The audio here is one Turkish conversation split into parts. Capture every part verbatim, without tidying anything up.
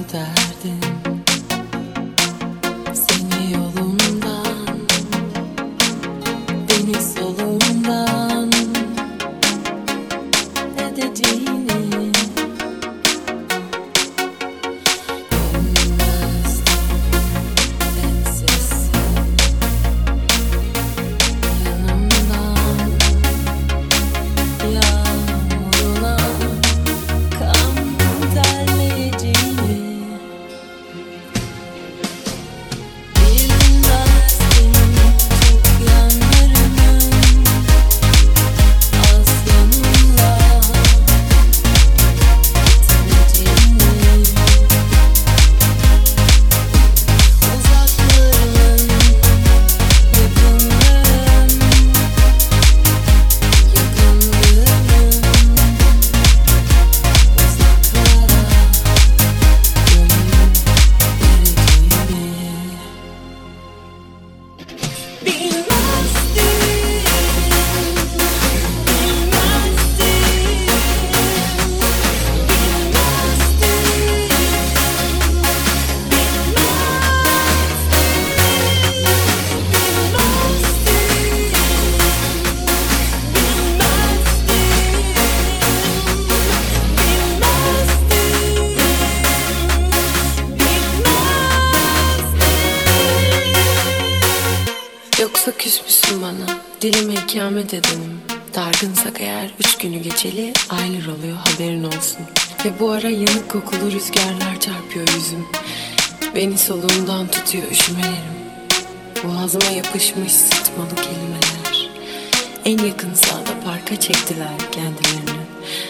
derdim seni yolumdan, beni solumdan edeceğini Yoksa küs müsün bana, dilime ikamet edenim. Dargınsak eğer üç günü geçeli aylar oluyor, haberin olsun. Ve bu ara yanık kokulu rüzgarlar çarpıyor yüzüm. Beni soluğumdan tutuyor üşümelerim. Boğazıma yapışmış sıtmalı kelimeler. En yakın sahada parka çektiler kendilerini.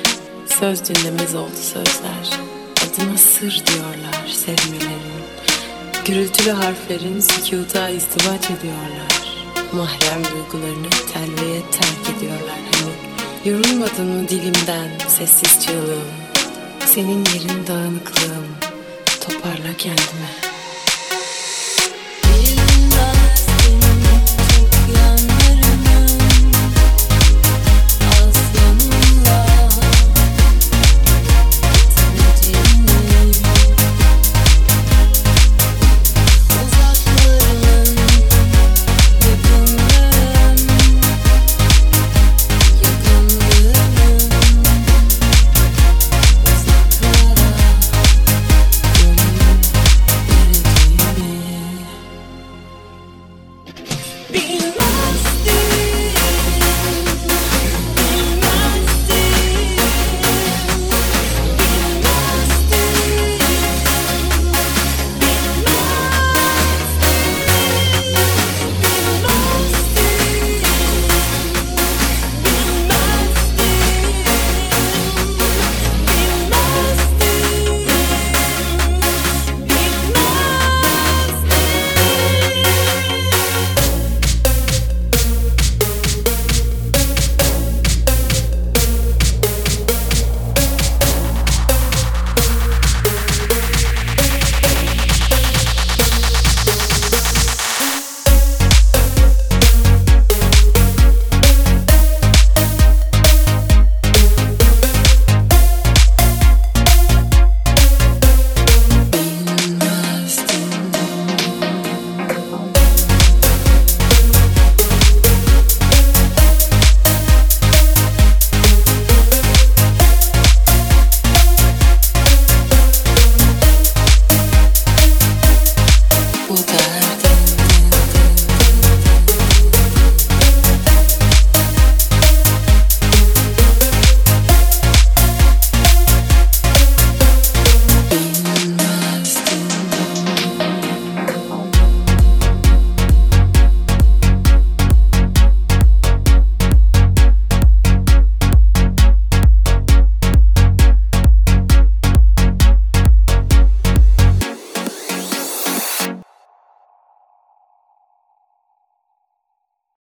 Söz dinlemez oldu sözler. Adıma sır diyorlar sevmelerin. Gürültülü harflerin sükuta izdivaç ediyorlar. Mahrem duygularını telveye terk ediyorlar hani. Yorulmadın mı dilimden sessiz çığlığım? Senin yerin dağınıklığım. Toparla kendimi.